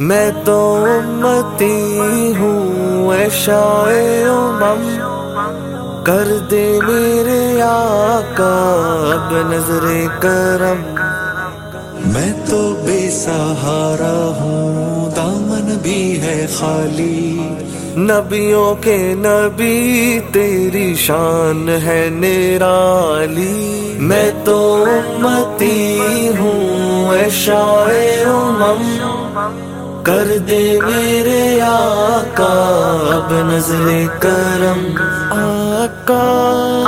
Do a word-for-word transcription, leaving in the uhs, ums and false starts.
मैं तो उम्मती हूँ ऐ शाए उमम, कर दे मेरे आका अब नजरे करम। मैं तो बेसहारा हूँ दामन भी है खाली, नबियों के नबी तेरी शान है निराली। मैं तो उम्मती हूँ ऐ शाए उमम, कर दे मेरे आका अब नजरे करम। आका